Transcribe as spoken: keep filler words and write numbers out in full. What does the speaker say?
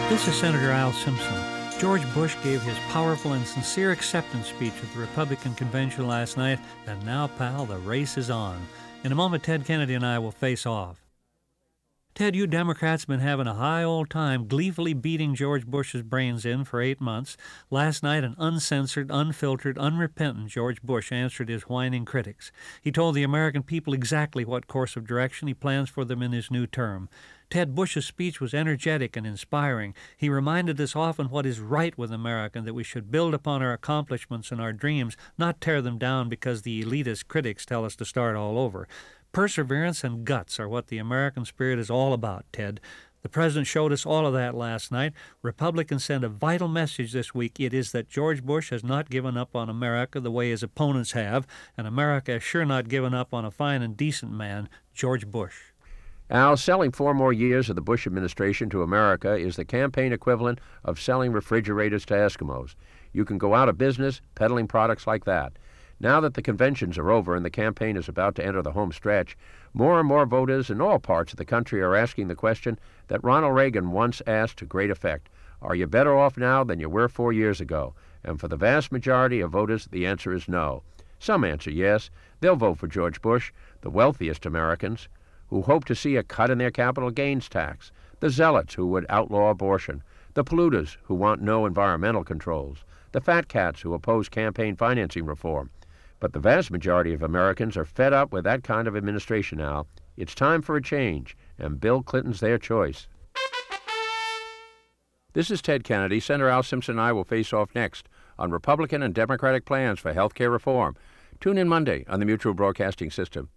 This is Senator Al Simpson. George Bush gave his powerful and sincere acceptance speech at the Republican convention last night, and now, pal, the race is on. In a moment, Ted Kennedy and I will face off. Ted, you Democrats have been having a high old time gleefully beating George Bush's brains in for eight months. Last night, an uncensored, unfiltered, unrepentant George Bush answered his whining critics. He told the American people exactly what course of direction he plans for them in his new term. Ted Bush's speech was energetic and inspiring. He reminded us often what is right with America, and that we should build upon our accomplishments and our dreams, not tear them down because the elitist critics tell us to start all over. Perseverance and guts are what the American spirit is all about, Ted. The president showed us all of that last night. Republicans sent a vital message this week. It is that George Bush has not given up on America the way his opponents have, and America has sure not given up on a fine and decent man, George Bush. Al, selling four more years of the Bush administration to America is the campaign equivalent of selling refrigerators to Eskimos. You can go out of business peddling products like that. Now that the conventions are over and the campaign is about to enter the home stretch, more and more voters in all parts of the country are asking the question that Ronald Reagan once asked to great effect: are you better off now than you were four years ago? And for the vast majority of voters, the answer is no. Some answer yes. They'll vote for George Bush, the wealthiest Americans, who hope to see a cut in their capital gains tax, the zealots who would outlaw abortion, the polluters who want no environmental controls, the fat cats who oppose campaign financing reform. But the vast majority of Americans are fed up with that kind of administration now. It's time for a change, and Bill Clinton's their choice. This is Ted Kennedy. Senator Al Simpson and I will face off next on Republican and Democratic plans for health care reform. Tune in Monday on the Mutual Broadcasting System.